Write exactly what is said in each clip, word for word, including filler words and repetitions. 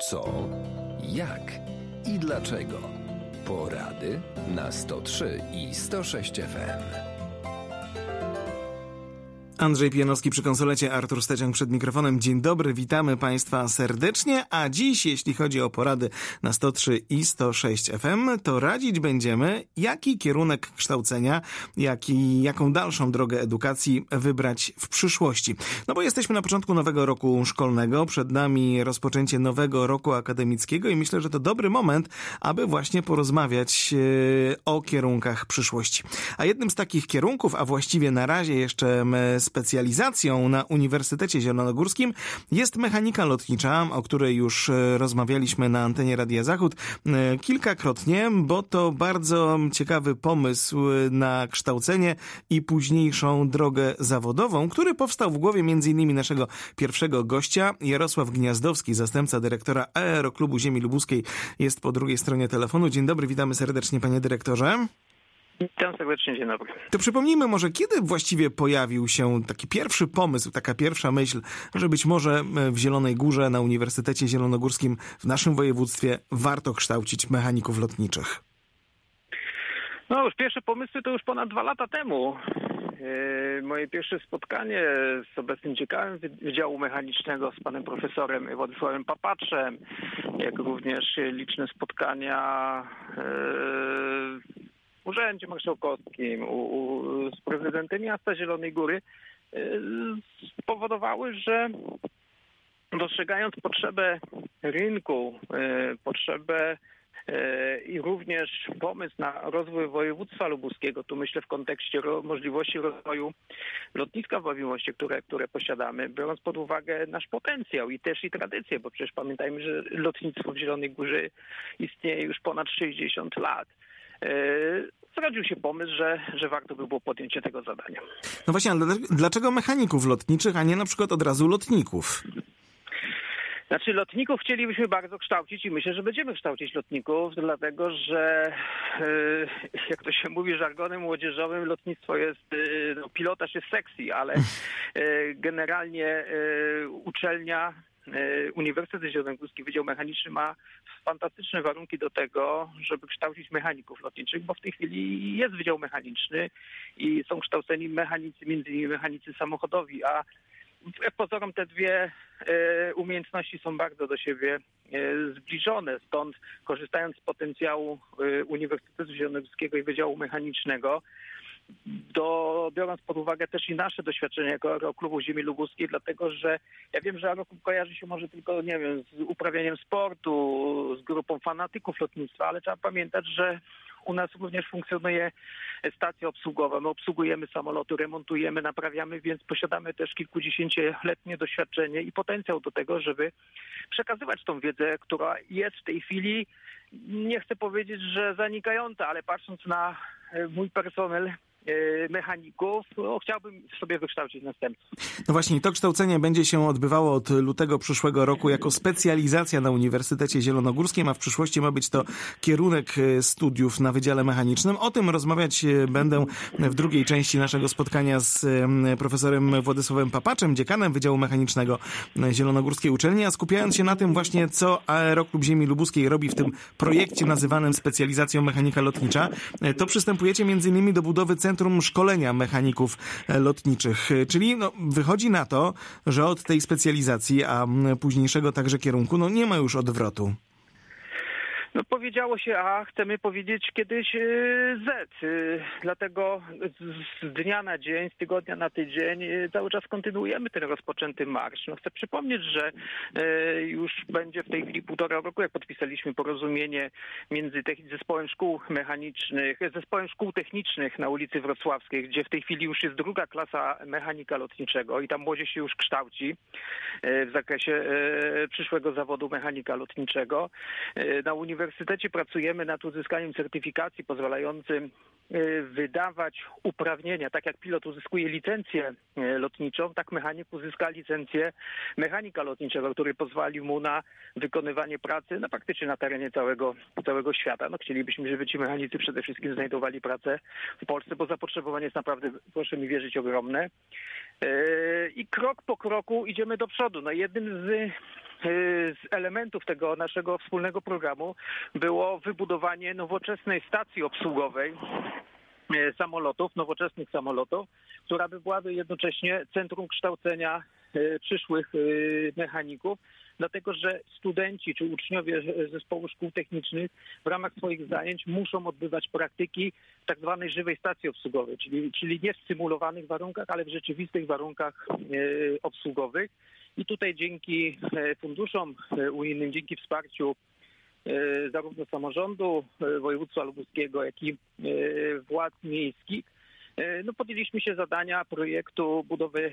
Co, jak i dlaczego. Porady na sto trzy i sto sześć F M. Andrzej Pijanowski przy konsolecie, Artur Steciąg przed mikrofonem. Dzień dobry, witamy Państwa serdecznie, a dziś, jeśli chodzi o porady na sto trzy i sto sześć F M, to radzić będziemy, jaki kierunek kształcenia, jaki, jaką dalszą drogę edukacji wybrać w przyszłości. No bo jesteśmy na początku nowego roku szkolnego, przed nami rozpoczęcie nowego roku akademickiego i myślę, że to dobry moment, aby właśnie porozmawiać yy, o kierunkach przyszłości. A jednym z takich kierunków, a właściwie na razie jeszcze specjalizacją na Uniwersytecie Zielonogórskim jest mechanika lotnicza, o której już rozmawialiśmy na antenie Radia Zachód kilkakrotnie, bo to bardzo ciekawy pomysł na kształcenie i późniejszą drogę zawodową, który powstał w głowie między innymi naszego pierwszego gościa. Jarosław Gniazdowski, zastępca dyrektora Aeroklubu Ziemi Lubuskiej, jest po drugiej stronie telefonu. Dzień dobry, witamy serdecznie, panie dyrektorze. Witam serdecznie, dzień dobry. To przypomnijmy może, kiedy właściwie pojawił się taki pierwszy pomysł, taka pierwsza myśl, że być może w Zielonej Górze na Uniwersytecie Zielonogórskim w naszym województwie warto kształcić mechaników lotniczych? No już pierwsze pomysły to już ponad dwa lata temu. Yy, moje pierwsze spotkanie z obecnym dziekanem Wydziału Mechanicznego, z panem profesorem Władysławem Papaczem, jak również liczne spotkania yy, w Urzędzie Marszałkowskim, u, u, z prezydentem miasta Zielonej Góry yy, spowodowały, że dostrzegając potrzebę rynku, yy, potrzebę yy, i również pomysł na rozwój województwa lubuskiego, tu myślę w kontekście ro, możliwości rozwoju lotniska w Wawimoście, które, które posiadamy, biorąc pod uwagę nasz potencjał i też i tradycję, bo przecież pamiętajmy, że lotnictwo w Zielonej Górze istnieje już ponad sześćdziesiąt lat. Zrodził się pomysł, że, że warto by było podjęcie tego zadania. No właśnie, ale dlaczego mechaników lotniczych, a nie na przykład od razu lotników? Znaczy lotników chcielibyśmy bardzo kształcić i myślę, że będziemy kształcić lotników, dlatego że jak to się mówi żargonem młodzieżowym, lotnictwo jest, no, pilotaż jest sexy, ale generalnie uczelnia Uniwersytet Zielonogórski Wydział Mechaniczny ma fantastyczne warunki do tego, żeby kształcić mechaników lotniczych, bo w tej chwili jest Wydział Mechaniczny i są kształceni mechanicy, między innymi mechanicy samochodowi, a wbrew pozorom te dwie e, umiejętności są bardzo do siebie e, zbliżone. Stąd korzystając z potencjału e, Uniwersytetu Zielonogórskiego i Wydziału Mechanicznego, do, biorąc pod uwagę też i nasze doświadczenia jako Aeroklubu Ziemi Lubuskiej, dlatego że ja wiem, że Aeroklub kojarzy się może tylko, nie wiem, z uprawianiem sportu, z grupą fanatyków lotnictwa, ale trzeba pamiętać, że u nas również funkcjonuje stacja obsługowa. My obsługujemy samoloty, remontujemy, naprawiamy, więc posiadamy też kilkudziesięcioletnie doświadczenie i potencjał do tego, żeby przekazywać tą wiedzę, która jest w tej chwili, nie chcę powiedzieć, że zanikająca, ale patrząc na mój personel mechaników, no, chciałbym sobie wykształcić następców. No właśnie, to kształcenie będzie się odbywało od lutego przyszłego roku jako specjalizacja na Uniwersytecie Zielonogórskim, a w przyszłości ma być to kierunek studiów na Wydziale Mechanicznym. O tym rozmawiać będę w drugiej części naszego spotkania z profesorem Władysławem Papaczem, dziekanem Wydziału Mechanicznego Zielonogórskiej Uczelni, a skupiając się na tym właśnie, co Aeroklub Ziemi Lubuskiej robi w tym projekcie nazywanym specjalizacją mechanika lotnicza, to przystępujecie między innymi do budowy centrum Centrum Szkolenia Mechaników Lotniczych. Czyli no, wychodzi na to, że od tej specjalizacji, a późniejszego także kierunku, no nie ma już odwrotu. No powiedziało się A, chcemy powiedzieć kiedyś Z. Dlatego z dnia na dzień, z tygodnia na tydzień cały czas kontynuujemy ten rozpoczęty marsz. No chcę przypomnieć, że już będzie w tej chwili półtora roku, jak podpisaliśmy porozumienie między zespołem szkół mechanicznych, zespołem szkół technicznych na ulicy Wrocławskiej, gdzie w tej chwili już jest druga klasa mechanika lotniczego i tam młodzież się już kształci w zakresie przyszłego zawodu mechanika lotniczego. Na Uniwersytecie Uniwersytecie pracujemy nad uzyskaniem certyfikacji pozwalającym wydawać uprawnienia. Tak jak pilot uzyskuje licencję lotniczą, tak mechanik uzyska licencję mechanika lotniczego, który pozwoli mu na wykonywanie pracy no, praktycznie na terenie całego, całego świata. No, chcielibyśmy, żeby ci mechanicy przede wszystkim znajdowali pracę w Polsce, bo zapotrzebowanie jest naprawdę, proszę mi wierzyć, ogromne. I krok po kroku idziemy do przodu. No, jednym z z elementów tego naszego wspólnego programu było wybudowanie nowoczesnej stacji obsługowej samolotów, nowoczesnych samolotów, która by była jednocześnie centrum kształcenia przyszłych mechaników, dlatego że studenci czy uczniowie zespołu szkół technicznych w ramach swoich zajęć muszą odbywać praktyki w tak zwanej żywej stacji obsługowej, czyli, czyli nie w symulowanych warunkach, ale w rzeczywistych warunkach obsługowych. I tutaj dzięki funduszom unijnym, dzięki wsparciu zarówno samorządu województwa lubuskiego, jak i władz miejskich, no podjęliśmy się zadania projektu budowy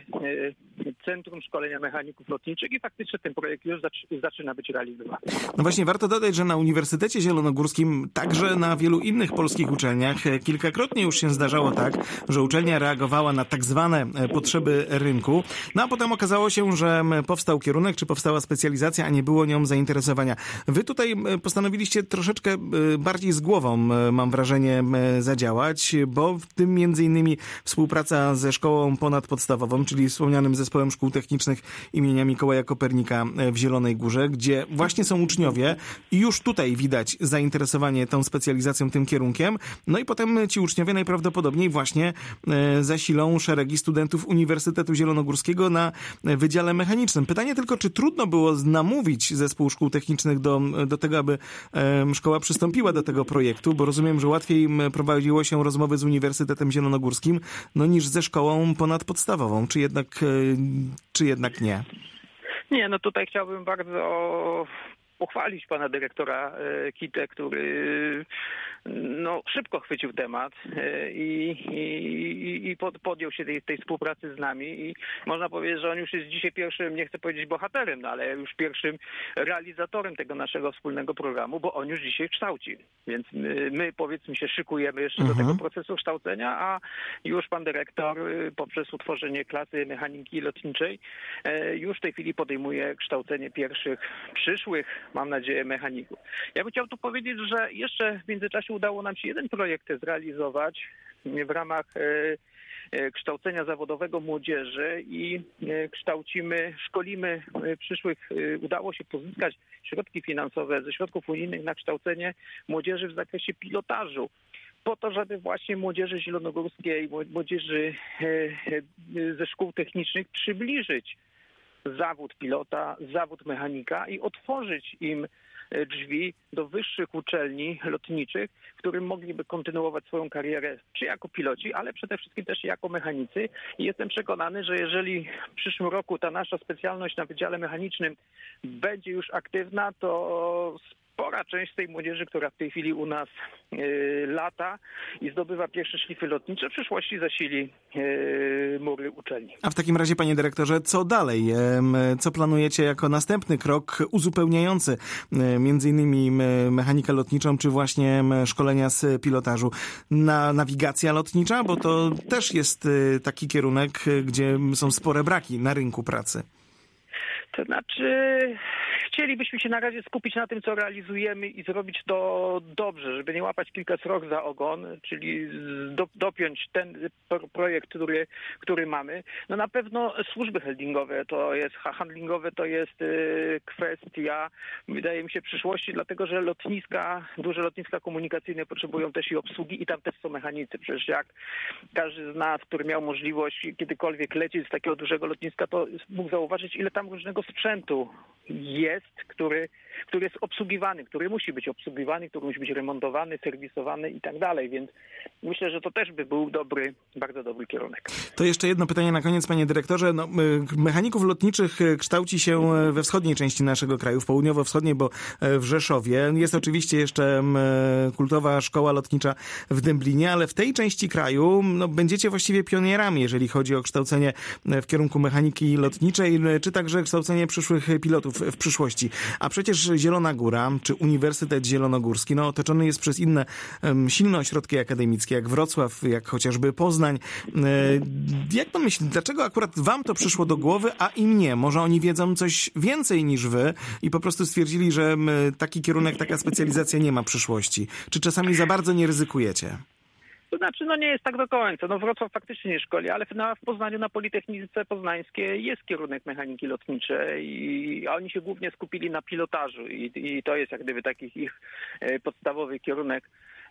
Centrum Szkolenia Mechaników Lotniczych i faktycznie ten projekt już zaczyna być realizowany. No właśnie, warto dodać, że na Uniwersytecie Zielonogórskim, także na wielu innych polskich uczelniach, kilkakrotnie już się zdarzało tak, że uczelnia reagowała na tak zwane potrzeby rynku, no a potem okazało się, że powstał kierunek, czy powstała specjalizacja, a nie było nią zainteresowania. Wy tutaj postanowiliście troszeczkę bardziej z głową, mam wrażenie, zadziałać, bo w tym między innymi Innymi współpraca ze szkołą ponadpodstawową, czyli wspomnianym Zespołem Szkół Technicznych imienia Mikołaja Kopernika w Zielonej Górze, gdzie właśnie są uczniowie i już tutaj widać zainteresowanie tą specjalizacją, tym kierunkiem. No i potem ci uczniowie najprawdopodobniej właśnie zasilą szeregi studentów Uniwersytetu Zielonogórskiego na Wydziale Mechanicznym. Pytanie tylko, czy trudno było namówić Zespół Szkół Technicznych do, do tego, aby szkoła przystąpiła do tego projektu, bo rozumiem, że łatwiej prowadziło się rozmowy z Uniwersytetem Zielonogórskim no niż ze szkołą ponadpodstawową, czy jednak, czy jednak nie? Nie, no tutaj chciałbym bardzo pochwalić pana dyrektora Kitę, który no, szybko chwycił temat i, i, i podjął się tej, tej współpracy z nami i można powiedzieć, że on już jest dzisiaj pierwszym, nie chcę powiedzieć bohaterem, no, ale już pierwszym realizatorem tego naszego wspólnego programu, bo on już dzisiaj kształci. Więc my, my powiedzmy się szykujemy jeszcze mhm. do tego procesu kształcenia, a już pan dyrektor poprzez utworzenie klasy mechaniki lotniczej już w tej chwili podejmuje kształcenie pierwszych przyszłych, mam nadzieję, mechaników. Ja bym chciał tu powiedzieć, że jeszcze w międzyczasie udało nam się jeden projekt zrealizować w ramach kształcenia zawodowego młodzieży i kształcimy, szkolimy przyszłych, udało się pozyskać środki finansowe ze środków unijnych na kształcenie młodzieży w zakresie pilotażu, po to, żeby właśnie młodzieży zielonogórskiej, młodzieży ze szkół technicznych przybliżyć zawód pilota, zawód mechanika i otworzyć im drzwi do wyższych uczelni lotniczych, w którym mogliby kontynuować swoją karierę czy jako piloci, ale przede wszystkim też jako mechanicy. I jestem przekonany, że jeżeli w przyszłym roku ta nasza specjalność na Wydziale Mechanicznym będzie już aktywna, to spora część z tej młodzieży, która w tej chwili u nas y, lata i zdobywa pierwsze szlify lotnicze, w przyszłości zasili y, mury uczelni. A w takim razie, panie dyrektorze, co dalej? Co planujecie jako następny krok uzupełniający między innymi mechanikę lotniczą, czy właśnie szkolenia z pilotażu? Na nawigacja lotnicza, bo to też jest taki kierunek, gdzie są spore braki na rynku pracy. To znaczy, chcielibyśmy się na razie skupić na tym, co realizujemy i zrobić to dobrze, żeby nie łapać kilka srok za ogon, czyli do, dopiąć ten projekt, który, który mamy. No na pewno służby handlingowe to jest, handlingowe to jest kwestia, wydaje mi się, przyszłości, dlatego że lotniska, duże lotniska komunikacyjne potrzebują też i obsługi i tam też są mechanicy. Przecież jak każdy z nas, który miał możliwość kiedykolwiek lecieć z takiego dużego lotniska, to mógł zauważyć, ile tam różnego sprzętu jest, który, który jest obsługiwany, który musi być obsługiwany, który musi być remontowany, serwisowany i tak dalej, więc myślę, że to też by był dobry, bardzo dobry kierunek. To jeszcze jedno pytanie na koniec, panie dyrektorze. No, mechaników lotniczych kształci się we wschodniej części naszego kraju, w południowo-wschodniej, bo w Rzeszowie. Jest oczywiście jeszcze kultowa szkoła lotnicza w Dęblinie, ale w tej części kraju no, będziecie właściwie pionierami, jeżeli chodzi o kształcenie w kierunku mechaniki lotniczej, czy także kształcenie przyszłych pilotów w przyszłości. A przecież Zielona Góra, czy Uniwersytet Zielonogórski, no otoczony jest przez inne um, silne ośrodki akademickie, jak Wrocław, jak chociażby Poznań. E, jak pan myśli, dlaczego akurat wam to przyszło do głowy, a im nie? Może oni wiedzą coś więcej niż wy i po prostu stwierdzili, że taki kierunek, taka specjalizacja nie ma przyszłości? Czy czasami za bardzo nie ryzykujecie? To znaczy, no nie jest tak do końca. No Wrocław faktycznie nie szkoli, ale na, w Poznaniu na Politechnice Poznańskiej jest kierunek mechaniki lotniczej i oni się głównie skupili na pilotażu i, i to jest jak gdyby taki ich podstawowy kierunek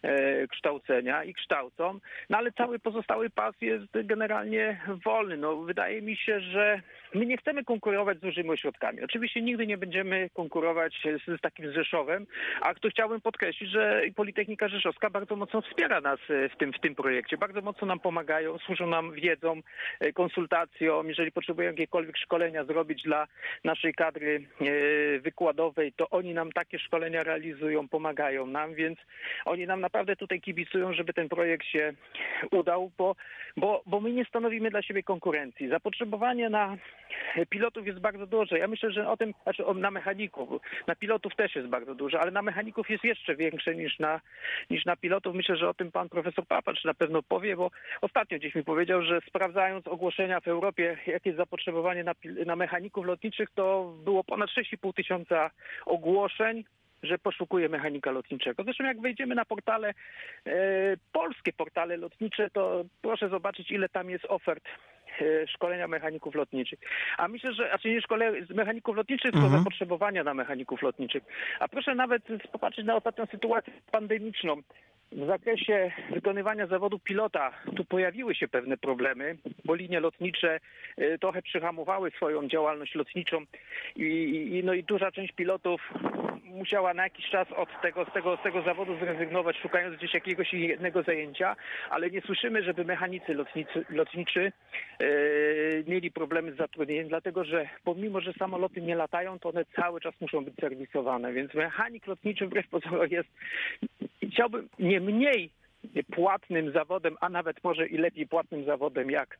kształcenia i kształcą, no ale cały pozostały pas jest generalnie wolny. No wydaje mi się, że my nie chcemy konkurować z dużymi ośrodkami. Oczywiście nigdy nie będziemy konkurować z, z takim Rzeszowem, a tu chciałbym podkreślić, że Politechnika Rzeszowska bardzo mocno wspiera nas w tym, w tym projekcie. Bardzo mocno nam pomagają, służą nam wiedzą, konsultacją. Jeżeli potrzebujemy jakiekolwiek szkolenia zrobić dla naszej kadry wykładowej, to oni nam takie szkolenia realizują, pomagają nam, więc oni nam naprawdę tutaj kibicują, żeby ten projekt się udał, bo, bo, bo my nie stanowimy dla siebie konkurencji. Zapotrzebowanie na pilotów jest bardzo duże. Ja myślę, że o tym, znaczy na mechaników, na pilotów też jest bardzo duże, ale na mechaników jest jeszcze większe niż na, niż na pilotów. Myślę, że o tym pan profesor Papacz na pewno powie, bo ostatnio gdzieś mi powiedział, że sprawdzając ogłoszenia w Europie, jakie jest zapotrzebowanie na, na mechaników lotniczych, to było ponad sześć i pół tysiąca ogłoszeń, że poszukuje mechanika lotniczego. Zresztą jak wejdziemy na portale, e, polskie portale lotnicze, to proszę zobaczyć, ile tam jest ofert e, szkolenia mechaników lotniczych. A myślę, że, znaczy nie szkolenia z mechaników lotniczych, tylko mhm. zapotrzebowania na mechaników lotniczych. A proszę nawet popatrzeć na ostatnią sytuację pandemiczną. W zakresie wykonywania zawodu pilota tu pojawiły się pewne problemy, bo linie lotnicze trochę przyhamowały swoją działalność lotniczą i, i, no i duża część pilotów musiała na jakiś czas od tego, z tego, z tego zawodu zrezygnować, szukając gdzieś jakiegoś jednego zajęcia, ale nie słyszymy, żeby mechanicy lotnicy, lotniczy e, mieli problemy z zatrudnieniem, dlatego że pomimo, że samoloty nie latają, to one cały czas muszą być serwisowane, więc mechanik lotniczy wbrew pozorom jest, chciałbym, nie mniej płatnym zawodem, a nawet może i lepiej płatnym zawodem jak,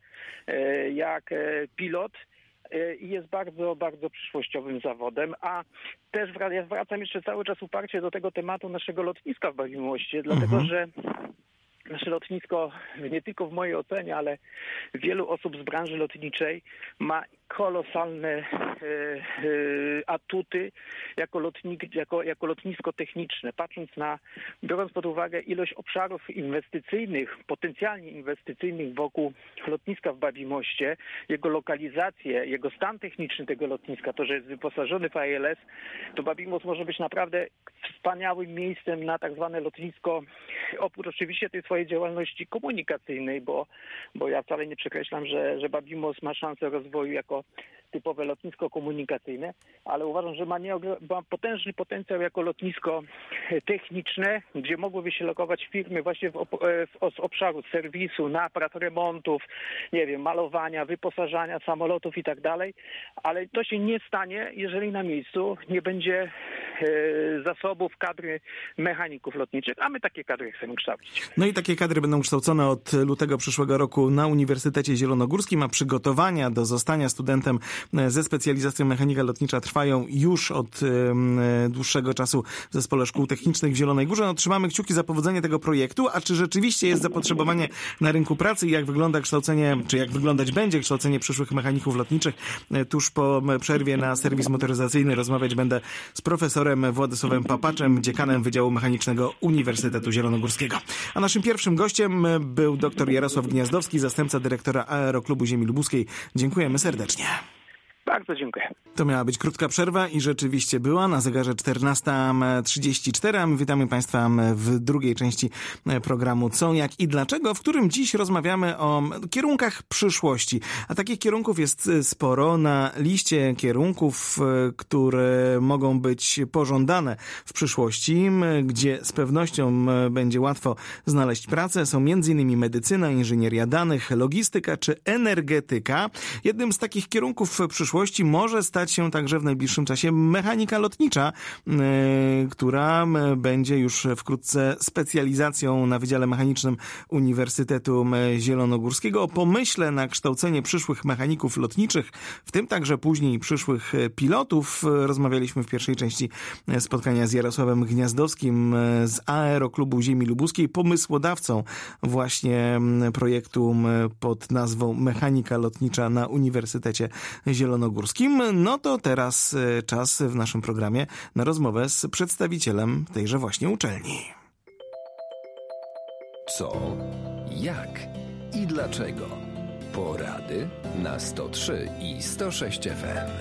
jak pilot i jest bardzo, bardzo przyszłościowym zawodem, a też ja zwracam jeszcze cały czas uparcie do tego tematu naszego lotniska w Bawimoście, dlatego mhm. że nasze lotnisko, nie tylko w mojej ocenie, ale wielu osób z branży lotniczej ma kolosalne e, e, atuty jako, lotnik, jako, jako lotnisko techniczne. Patrząc na, biorąc pod uwagę ilość obszarów inwestycyjnych, potencjalnie inwestycyjnych wokół lotniska w Bawimoście, jego lokalizację, jego stan techniczny tego lotniska, to, że jest wyposażony w A L S, to Bawimos może być naprawdę wspaniałym miejscem na tak zwane lotnisko, oprócz oczywiście tej swojej działalności komunikacyjnej, bo, bo ja wcale nie przekreślam, że, że Bawimos ma szansę rozwoju jako typowe lotnisko komunikacyjne, ale uważam, że ma, nieogr- ma potężny potencjał jako lotnisko techniczne, gdzie mogłyby się lokować firmy właśnie w, op- w, z obszaru serwisu, napraw, remontów, nie wiem, malowania, wyposażania samolotów i tak dalej, ale to się nie stanie, jeżeli na miejscu nie będzie e, zasobów kadry mechaników lotniczych, a my takie kadry chcemy kształcić. No i takie kadry będą kształcone od lutego przyszłego roku na Uniwersytecie Zielonogórskim, a przygotowania do zostania studentem ze specjalizacją mechanika lotnicza trwają już od e, dłuższego czasu w Zespole Szkół Technicznych w Zielonej Górze. No, trzymamy kciuki za powodzenie tego projektu, a czy rzeczywiście jest zapotrzebowanie na rynku pracy i jak wygląda kształcenie, czy jak wyglądać będzie kształcenie przyszłych mechaników lotniczych? Tuż po przerwie na serwis motoryzacyjny rozmawiać będę z profesorem Władysławem Papaczem, dziekanem Wydziału Mechanicznego Uniwersytetu Zielonogórskiego. A naszym pierwszym gościem był dr Jarosław Gniazdowski, zastępca dyrektora Aeroklubu Ziemi Lubuskiej. Dziękujemy serdecznie. Bardzo dziękuję. To miała być krótka przerwa i rzeczywiście była. Na zegarze czternasta trzydzieści cztery. A my witamy Państwa w drugiej części programu Co, jak i dlaczego, w którym dziś rozmawiamy o kierunkach przyszłości. A takich kierunków jest sporo. Na liście kierunków, które mogą być pożądane w przyszłości, gdzie z pewnością będzie łatwo znaleźć pracę, są między innymi medycyna, inżynieria danych, logistyka czy energetyka. Jednym z takich kierunków w przyszłości może stać się także w najbliższym czasie mechanika lotnicza, yy, która będzie już wkrótce specjalizacją na Wydziale Mechanicznym Uniwersytetu Zielonogórskiego. O pomyśle na kształcenie przyszłych mechaników lotniczych, w tym także później przyszłych pilotów, rozmawialiśmy w pierwszej części spotkania z Jarosławem Gniazdowskim z Aeroklubu Ziemi Lubuskiej, pomysłodawcą właśnie projektu pod nazwą Mechanika Lotnicza na Uniwersytecie Zielonogórskim. No to teraz czas w naszym programie na rozmowę z przedstawicielem tejże właśnie uczelni. Co, jak i dlaczego. Porady na sto trzy i sto sześć F M.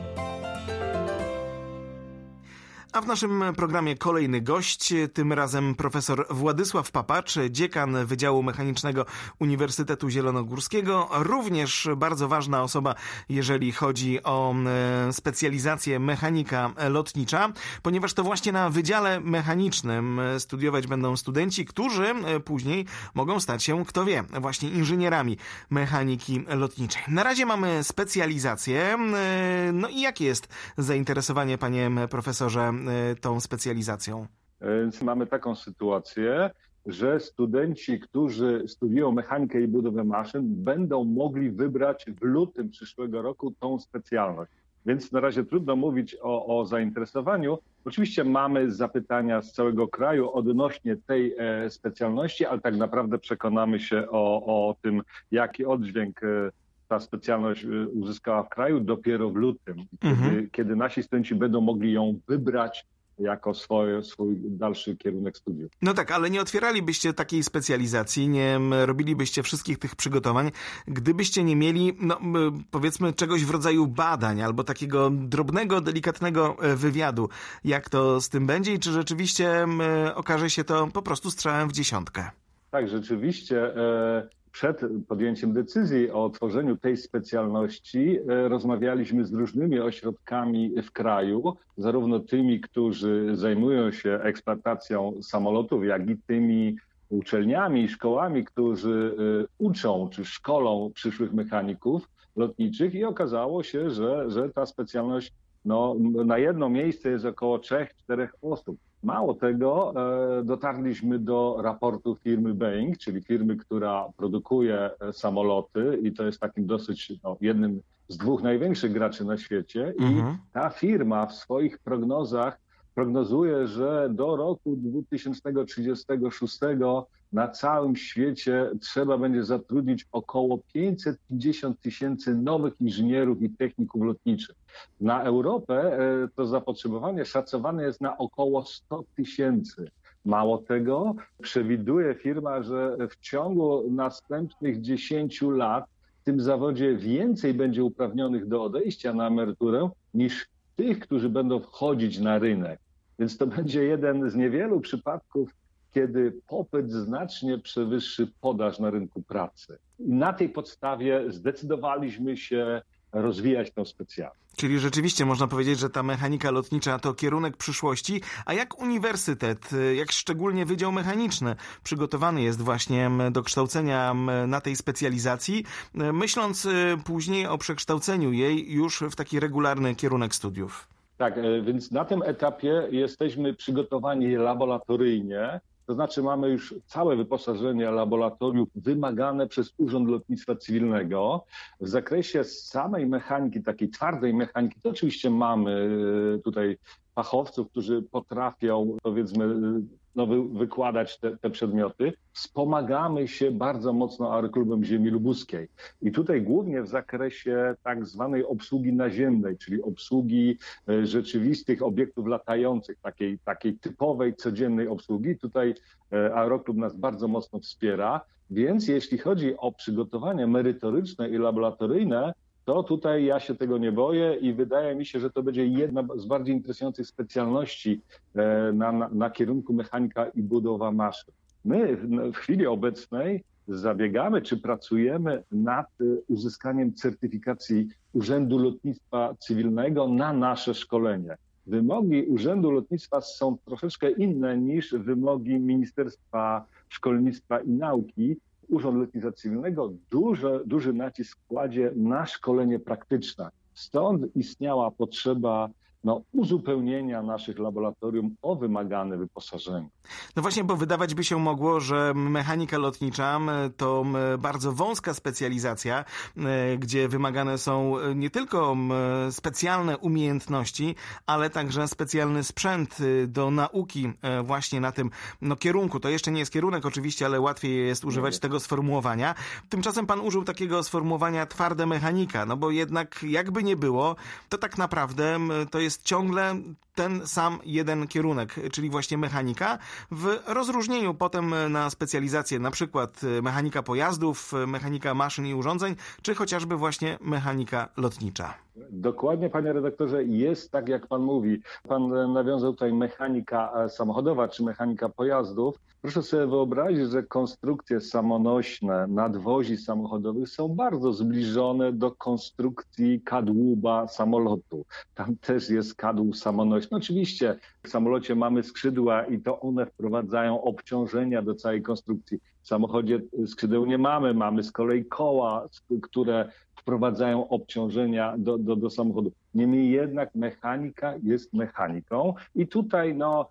A w naszym programie kolejny gość, tym razem profesor Władysław Papacz, dziekan Wydziału Mechanicznego Uniwersytetu Zielonogórskiego. Również bardzo ważna osoba, jeżeli chodzi o specjalizację mechanika lotnicza, ponieważ to właśnie na Wydziale Mechanicznym studiować będą studenci, którzy później mogą stać się, kto wie, właśnie inżynierami mechaniki lotniczej. Na razie mamy specjalizację. No i jakie jest zainteresowanie, panie profesorze, tą specjalizacją? Więc mamy taką sytuację, że studenci, którzy studiują mechanikę i budowę maszyn, będą mogli wybrać w lutym przyszłego roku tą specjalność. Więc na razie trudno mówić o, o zainteresowaniu. Oczywiście mamy zapytania z całego kraju odnośnie tej e, specjalności, ale tak naprawdę przekonamy się o, o tym, jaki oddźwięk e, ta specjalność uzyskała w kraju dopiero w lutym, mhm. kiedy, kiedy nasi studenci będą mogli ją wybrać jako swoje, swój dalszy kierunek studiów. No tak, ale nie otwieralibyście takiej specjalizacji, nie robilibyście wszystkich tych przygotowań, gdybyście nie mieli, no powiedzmy, czegoś w rodzaju badań albo takiego drobnego, delikatnego wywiadu. Jak to z tym będzie i czy rzeczywiście okaże się to po prostu strzałem w dziesiątkę? Tak, rzeczywiście. E... Przed podjęciem decyzji o tworzeniu tej specjalności rozmawialiśmy z różnymi ośrodkami w kraju, zarówno tymi, którzy zajmują się eksploatacją samolotów, jak i tymi uczelniami i szkołami, którzy uczą czy szkolą przyszłych mechaników lotniczych i okazało się, że, że ta specjalność no, na jedno miejsce jest około trzech, czterech osób. Mało tego, dotarliśmy do raportu firmy Boeing, czyli firmy, która produkuje samoloty i to jest takim dosyć no, jednym z dwóch największych graczy na świecie. Mhm. I ta firma w swoich prognozach prognozuje, że do roku dwa tysiące trzydziestego szóstego na całym świecie trzeba będzie zatrudnić około pięćset pięćdziesiąt tysięcy nowych inżynierów i techników lotniczych. Na Europę to zapotrzebowanie szacowane jest na około sto tysięcy. Mało tego, przewiduje firma, że w ciągu następnych dziesięciu lat w tym zawodzie więcej będzie uprawnionych do odejścia na emeryturę niż tych, którzy będą wchodzić na rynek. Więc to będzie jeden z niewielu przypadków, kiedy popyt znacznie przewyższy podaż na rynku pracy. I na tej podstawie zdecydowaliśmy się rozwijać tę specjalność. Czyli rzeczywiście można powiedzieć, że ta mechanika lotnicza to kierunek przyszłości, a jak uniwersytet, jak szczególnie Wydział Mechaniczny przygotowany jest właśnie do kształcenia na tej specjalizacji, myśląc później o przekształceniu jej już w taki regularny kierunek studiów? Tak, więc na tym etapie jesteśmy przygotowani laboratoryjnie, to znaczy mamy już całe wyposażenie laboratoriów wymagane przez Urząd Lotnictwa Cywilnego. W zakresie samej mechaniki, takiej twardej mechaniki, to oczywiście mamy tutaj fachowców, którzy potrafią, powiedzmy, no, wy, wykładać te, te przedmioty. Wspomagamy się bardzo mocno Aeroklubem Ziemi Lubuskiej. I tutaj głównie w zakresie tak zwanej obsługi naziemnej, czyli obsługi e, rzeczywistych obiektów latających, takiej, takiej typowej, codziennej obsługi. Tutaj e, Aeroklub nas bardzo mocno wspiera. Więc jeśli chodzi o przygotowanie merytoryczne i laboratoryjne, to tutaj ja się tego nie boję i wydaje mi się, że to będzie jedna z bardziej interesujących specjalności na, na, na kierunku mechanika i budowa maszyn. My w, w chwili obecnej zabiegamy czy pracujemy nad uzyskaniem certyfikacji Urzędu Lotnictwa Cywilnego na nasze szkolenie. Wymogi Urzędu Lotnictwa są troszeczkę inne niż wymogi Ministerstwa Szkolnictwa i Nauki. Urząd Lotnictwa Cywilnego duży, duży nacisk kładzie na szkolenie praktyczne. Stąd istniała potrzeba no, uzupełnienia naszych laboratorium o wymagane wyposażenie. No właśnie, bo wydawać by się mogło, że mechanika lotnicza to bardzo wąska specjalizacja, gdzie wymagane są nie tylko specjalne umiejętności, ale także specjalny sprzęt do nauki właśnie na tym no, kierunku. To jeszcze nie jest kierunek oczywiście, ale łatwiej jest używać tego sformułowania. Tymczasem pan użył takiego sformułowania twarda mechanika, no bo jednak jakby nie było, to tak naprawdę to jest jest ciągle ten sam jeden kierunek, czyli właśnie mechanika, w rozróżnieniu potem na specjalizację, na przykład mechanika pojazdów, mechanika maszyn i urządzeń, czy chociażby właśnie mechanika lotnicza. Dokładnie, panie redaktorze, jest tak, jak pan mówi. Pan nawiązał tutaj mechanika samochodowa czy mechanika pojazdów. Proszę sobie wyobrazić, że konstrukcje samonośne nadwozi samochodowych są bardzo zbliżone do konstrukcji kadłuba samolotu. Tam też jest kadłub samonośny. Oczywiście w samolocie mamy skrzydła i to one wprowadzają obciążenia do całej konstrukcji. W samochodzie skrzydeł nie mamy, mamy z kolei koła, które wprowadzają obciążenia do, do, do samochodu. Niemniej jednak mechanika jest mechaniką i tutaj no,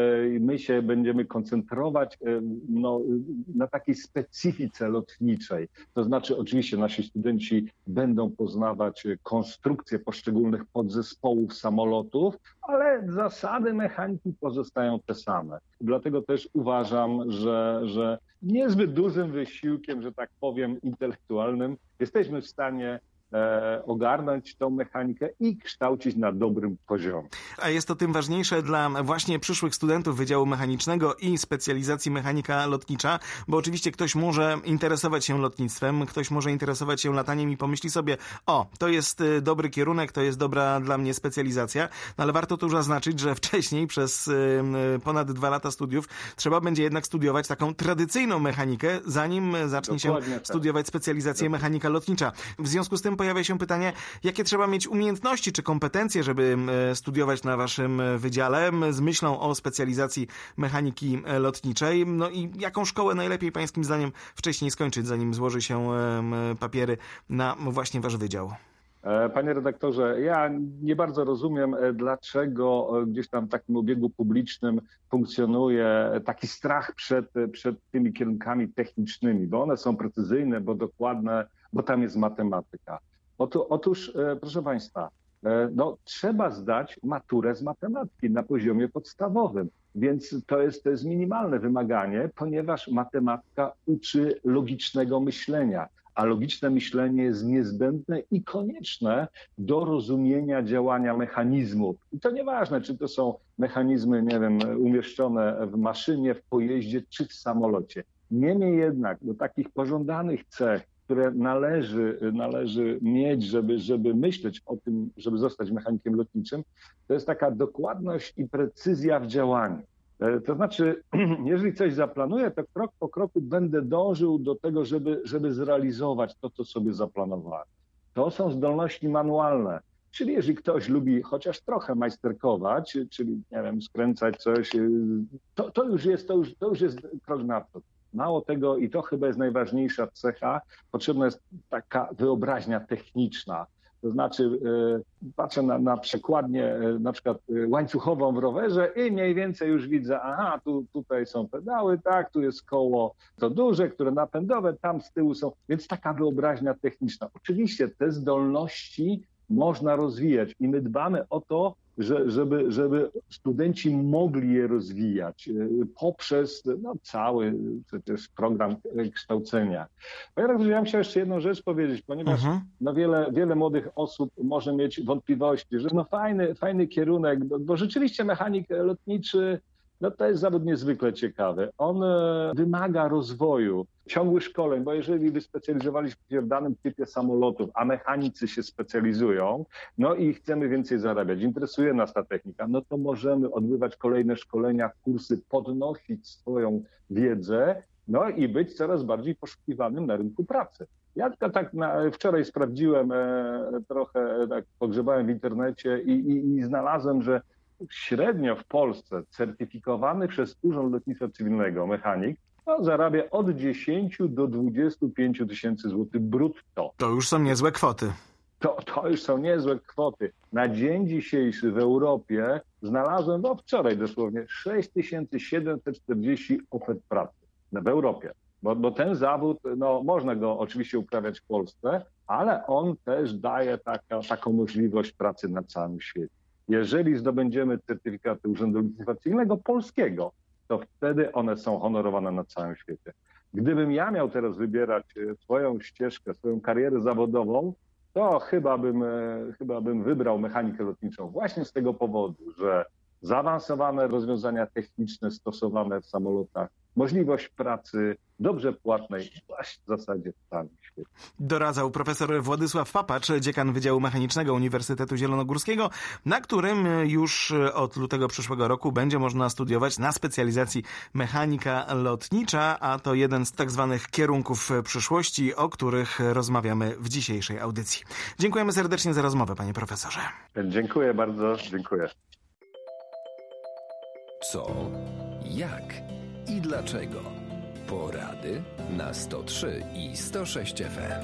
my się będziemy koncentrować no, na takiej specyfice lotniczej. To znaczy oczywiście nasi studenci będą poznawać konstrukcję poszczególnych podzespołów samolotów, ale zasady mechaniki pozostają te same. Dlatego też uważam, że, że niezbyt dużym wysiłkiem, że tak powiem, intelektualnym jesteśmy w stanie E, ogarnąć tą mechanikę i kształcić na dobrym poziomie. A jest to tym ważniejsze dla właśnie przyszłych studentów Wydziału Mechanicznego i specjalizacji mechanika lotnicza, bo oczywiście ktoś może interesować się lotnictwem, ktoś może interesować się lataniem i pomyśli sobie, o, to jest dobry kierunek, to jest dobra dla mnie specjalizacja, no ale warto tu już zaznaczyć, że wcześniej przez ponad dwa lata studiów trzeba będzie jednak studiować taką tradycyjną mechanikę, zanim zacznie Dokładnie się tak. studiować specjalizację Dokładnie. mechanika lotnicza. W związku z tym pojawia się pytanie, jakie trzeba mieć umiejętności czy kompetencje, żeby studiować na waszym wydziale z myślą o specjalizacji mechaniki lotniczej. No i jaką szkołę najlepiej pańskim zdaniem wcześniej skończyć, zanim złoży się papiery na właśnie wasz wydział? Panie redaktorze, ja nie bardzo rozumiem, dlaczego gdzieś tam w takim obiegu publicznym funkcjonuje taki strach przed, przed tymi kierunkami technicznymi, bo one są precyzyjne, bo dokładne, bo tam jest matematyka. Otóż, otóż proszę państwa, no, trzeba zdać maturę z matematyki na poziomie podstawowym, więc to jest, to jest minimalne wymaganie, ponieważ matematyka uczy logicznego myślenia. A logiczne myślenie jest niezbędne i konieczne do rozumienia działania mechanizmów. I to nieważne, czy to są mechanizmy, nie wiem, umieszczone w maszynie, w pojeździe, czy w samolocie. Niemniej jednak do takich pożądanych cech, które należy, należy mieć, żeby, żeby myśleć o tym, żeby zostać mechanikiem lotniczym, to jest taka dokładność i precyzja w działaniu. To znaczy, jeżeli coś zaplanuję, to krok po kroku będę dążył do tego, żeby, żeby zrealizować to, co sobie zaplanowałem. To są zdolności manualne. Czyli jeżeli ktoś lubi chociaż trochę majsterkować, czyli, nie wiem, skręcać coś, to, to, już jest, to, już, to już jest krok naprzód. Mało tego, i to chyba jest najważniejsza cecha, potrzebna jest taka wyobraźnia techniczna. To znaczy, patrzę na, na przekładnię, na przykład łańcuchową w rowerze i mniej więcej już widzę, aha, tu, tutaj są pedały, tak, tu jest koło to duże, które napędowe, tam z tyłu są, więc taka wyobraźnia techniczna. Oczywiście te zdolności można rozwijać i my dbamy o to, że, żeby, żeby studenci mogli je rozwijać poprzez no, cały przecież program kształcenia. Ja bym chciał jeszcze jedną rzecz powiedzieć, ponieważ uh-huh. no, wiele, wiele młodych osób może mieć wątpliwości, że no fajny, fajny kierunek, bo, bo rzeczywiście mechanik lotniczy no to jest zawód niezwykle ciekawy. On wymaga rozwoju, ciągłych szkoleń, bo jeżeli wyspecjalizowaliśmy się w danym typie samolotów, a mechanicy się specjalizują, no i chcemy więcej zarabiać, interesuje nas ta technika, no to możemy odbywać kolejne szkolenia, kursy, podnosić swoją wiedzę, no i być coraz bardziej poszukiwanym na rynku pracy. Ja tylko tak na, wczoraj sprawdziłem, e, trochę tak pogrzebałem w internecie i, i, i znalazłem, że średnio w Polsce certyfikowany przez Urząd Lotnictwa Cywilnego mechanik no, zarabia od dziesięciu do dwudziestu pięciu tysięcy złotych brutto. To już są niezłe kwoty. To, to już są niezłe kwoty. Na dzień dzisiejszy w Europie znalazłem, no wczoraj dosłownie, sześć tysięcy siedemset czterdzieści ofert pracy w Europie. Bo, bo ten zawód, no można go oczywiście uprawiać w Polsce, ale on też daje taka, taką możliwość pracy na całym świecie. Jeżeli zdobędziemy certyfikaty Urzędu Lotnictwa Cywilnego polskiego, to wtedy one są honorowane na całym świecie. Gdybym ja miał teraz wybierać swoją ścieżkę, swoją karierę zawodową, to chyba bym, chyba bym wybrał mechanikę lotniczą właśnie z tego powodu, że zaawansowane rozwiązania techniczne stosowane w samolotach, możliwość pracy dobrze płatnej właśnie w zasadzie w całym świecie. Doradzał profesor Władysław Papacz, dziekan Wydziału Mechanicznego Uniwersytetu Zielonogórskiego, na którym już od lutego przyszłego roku będzie można studiować na specjalizacji mechanika lotnicza, a to jeden z tak zwanych kierunków przyszłości, o których rozmawiamy w dzisiejszej audycji. Dziękujemy serdecznie za rozmowę, panie profesorze. Dziękuję bardzo, dziękuję. Co, jak i dlaczego? Porady na sto trzy i sto sześć F M.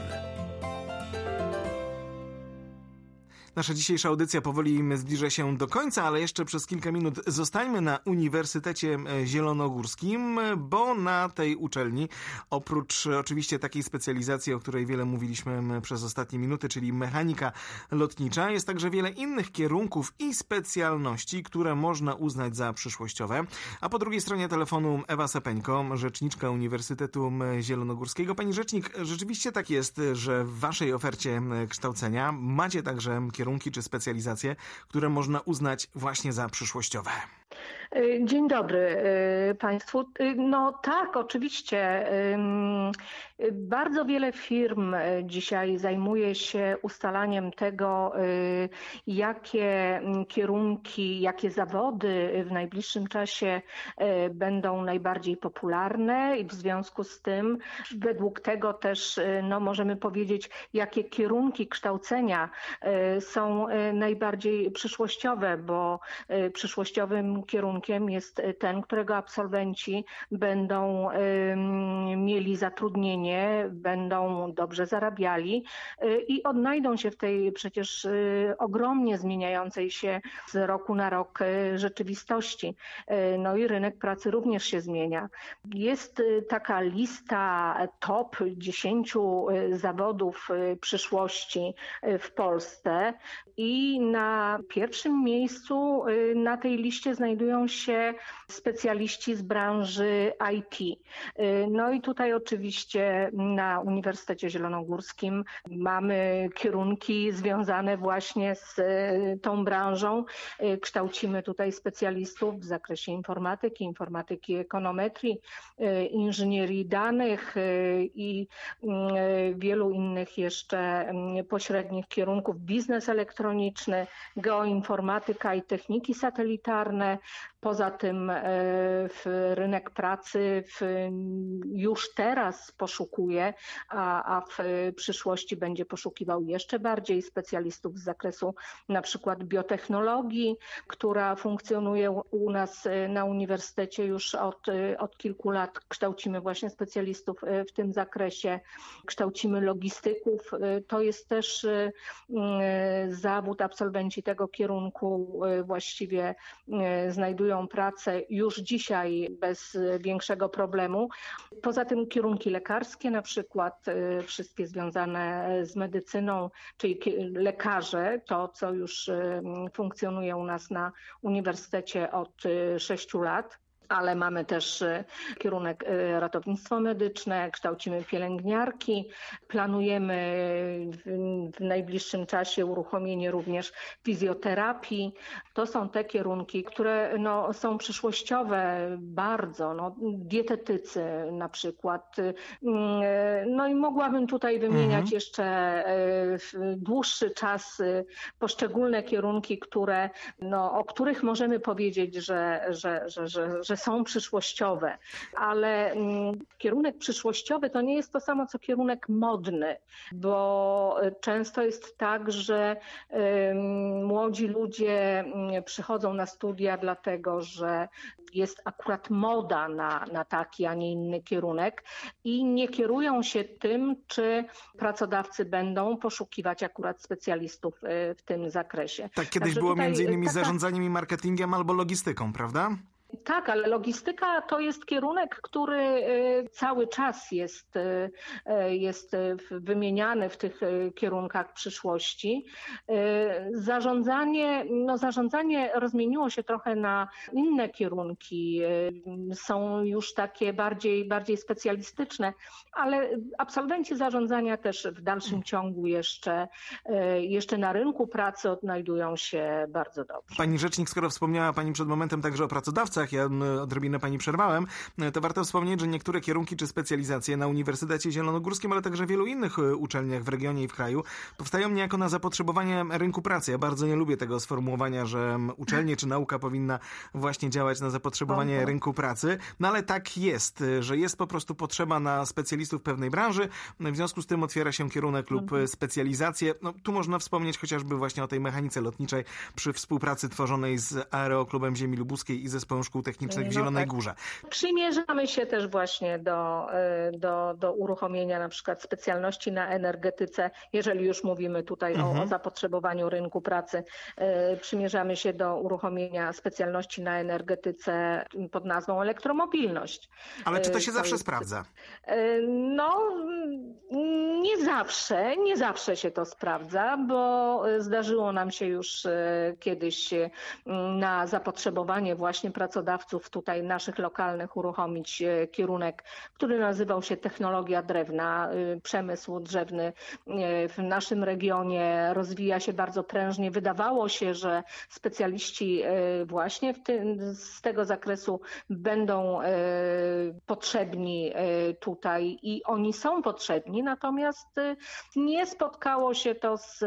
Nasza dzisiejsza audycja powoli zbliża się do końca, ale jeszcze przez kilka minut zostańmy na Uniwersytecie Zielonogórskim, bo na tej uczelni, oprócz oczywiście takiej specjalizacji, o której wiele mówiliśmy przez ostatnie minuty, czyli mechanika lotnicza, jest także wiele innych kierunków i specjalności, które można uznać za przyszłościowe. A po drugiej stronie telefonu Ewa Sepeńko, rzeczniczka Uniwersytetu Zielonogórskiego. Pani rzecznik, rzeczywiście tak jest, że w waszej ofercie kształcenia macie także kierunki kierunki czy specjalizacje, które można uznać właśnie za przyszłościowe. Dzień dobry Państwu. No tak, oczywiście. Bardzo wiele firm dzisiaj zajmuje się ustalaniem tego, jakie kierunki, jakie zawody w najbliższym czasie będą najbardziej popularne i w związku z tym według tego też no, możemy powiedzieć, jakie kierunki kształcenia są najbardziej przyszłościowe, bo przyszłościowym kierunkiem jest ten, którego absolwenci będą mieli zatrudnienie, będą dobrze zarabiali i odnajdą się w tej przecież ogromnie zmieniającej się z roku na rok rzeczywistości. No i rynek pracy również się zmienia. Jest taka lista top dziesięciu zawodów przyszłości w Polsce i na pierwszym miejscu na tej liście znajdują się specjaliści z branży I T. No i tutaj oczywiście na Uniwersytecie Zielonogórskim mamy kierunki związane właśnie z tą branżą. Kształcimy tutaj specjalistów w zakresie informatyki, informatyki ekonometrii, inżynierii danych i wielu innych jeszcze pośrednich kierunków. Biznes elektroniczny, geoinformatyka i techniki satelitarne. Poza tym w rynek pracy w, już teraz poszukuje, a, a w przyszłości będzie poszukiwał jeszcze bardziej specjalistów z zakresu na przykład biotechnologii, która funkcjonuje u nas na uniwersytecie już od, od kilku lat. Kształcimy właśnie specjalistów w tym zakresie, kształcimy logistyków. To jest też zawód, absolwenci tego kierunku właściwie znajdują pracę już dzisiaj bez większego problemu. Poza tym kierunki lekarskie, na przykład wszystkie związane z medycyną, czyli lekarze, to co już funkcjonuje u nas na uniwersytecie od sześciu lat. Ale mamy też kierunek ratownictwo medyczne, kształcimy pielęgniarki, planujemy w, w najbliższym czasie uruchomienie również fizjoterapii. To są te kierunki, które no, są przyszłościowe bardzo, no, dietetycy na przykład. No i mogłabym tutaj wymieniać mhm. jeszcze w dłuższy czas poszczególne kierunki, które, no, o których możemy powiedzieć, że, że, że, że, że są przyszłościowe, ale kierunek przyszłościowy to nie jest to samo, co kierunek modny, bo często jest tak, że młodzi ludzie przychodzą na studia dlatego, że jest akurat moda na, na taki, a nie inny kierunek i nie kierują się tym, czy pracodawcy będą poszukiwać akurat specjalistów w tym zakresie. Tak kiedyś Także było tutaj, między innymi taka... zarządzaniem i marketingiem albo logistyką, prawda? Tak, ale logistyka to jest kierunek, który cały czas jest, jest wymieniany w tych kierunkach przyszłości. Zarządzanie, no zarządzanie rozmieniło się trochę na inne kierunki. Są już takie bardziej, bardziej specjalistyczne, ale absolwenci zarządzania też w dalszym ciągu jeszcze, jeszcze na rynku pracy odnajdują się bardzo dobrze. Pani rzecznik, skoro wspomniała Pani przed momentem także o pracodawcach, ja odrobinę Pani przerwałem, to warto wspomnieć, że niektóre kierunki czy specjalizacje na Uniwersytecie Zielonogórskim, ale także wielu innych uczelniach w regionie i w kraju powstają niejako na zapotrzebowanie rynku pracy. Ja bardzo nie lubię tego sformułowania, że uczelnie czy nauka powinna właśnie działać na zapotrzebowanie Aha. rynku pracy, no ale tak jest, że jest po prostu potrzeba na specjalistów pewnej branży, w związku z tym otwiera się kierunek lub mhm. specjalizację. No, tu można wspomnieć chociażby właśnie o tej mechanice lotniczej przy współpracy tworzonej z Aeroklubem Ziemi Lubuskiej i Zespołem Szkół Technicznych w Zielonej no tak. Górze. Przymierzamy się też właśnie do, do, do uruchomienia na przykład specjalności na energetyce, jeżeli już mówimy tutaj mhm. o, o zapotrzebowaniu rynku pracy. Przymierzamy się do uruchomienia specjalności na energetyce pod nazwą elektromobilność. Ale czy to się to zawsze jest... sprawdza? No, nie zawsze, nie zawsze się to sprawdza, bo zdarzyło nam się już kiedyś na zapotrzebowanie właśnie pracodawców tutaj naszych lokalnych uruchomić kierunek, który nazywał się technologia drewna. Przemysł drzewny w naszym regionie rozwija się bardzo prężnie. Wydawało się, że specjaliści właśnie w tym, z tego zakresu będą potrzebni tutaj i oni są potrzebni, natomiast nie spotkało się to z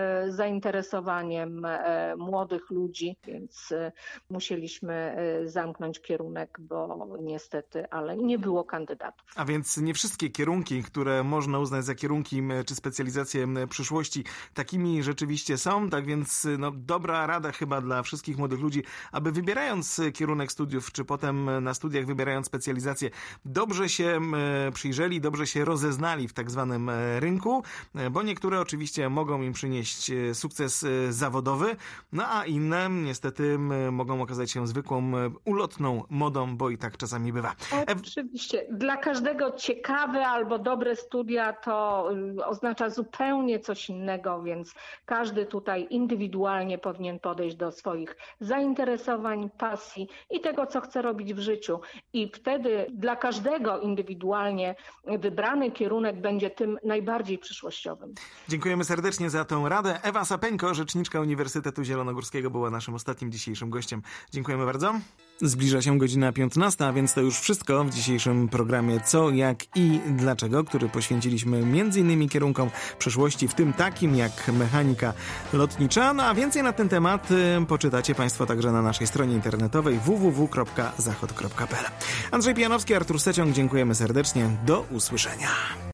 zainteresowaniem młodych ludzi, więc musieliśmy zamknąć kierunek, bo niestety, ale nie było kandydatów. A więc nie wszystkie kierunki, które można uznać za kierunki czy specjalizacje przyszłości, takimi rzeczywiście są, tak więc no, dobra rada chyba dla wszystkich młodych ludzi, aby wybierając kierunek studiów, czy potem na studiach wybierając specjalizację, dobrze się przyjrzeli, dobrze się rozeznali w tak zwanym rynku, bo niektóre oczywiście mogą im przynieść sukces zawodowy, no a inne niestety mogą okazać się zwykłą, ulotną modą, bo i tak czasami bywa. Oczywiście. Dla każdego ciekawe albo dobre studia to oznacza zupełnie coś innego, więc każdy tutaj indywidualnie powinien podejść do swoich zainteresowań, pasji i tego, co chce robić w życiu. I wtedy dla każdego indywidualnie wybrany kierunek będzie tym najbardziej przyszłościowym. Dziękujemy serdecznie za tę radę. Ewa Sapeńko, rzeczniczka Uniwersytetu Zielonogórskiego, była naszym ostatnim dzisiejszym gościem. Dziękujemy bardzo. Zbliża się godzina piętnasta, a więc to już wszystko w dzisiejszym programie Co, Jak i Dlaczego, który poświęciliśmy między innymi kierunkom przyszłości, w tym takim jak mechanika lotnicza. No a więcej na ten temat poczytacie Państwo także na naszej stronie internetowej w w w kropka zachod kropka p l. Andrzej Pijanowski, Artur Steciąg, dziękujemy serdecznie. Do usłyszenia.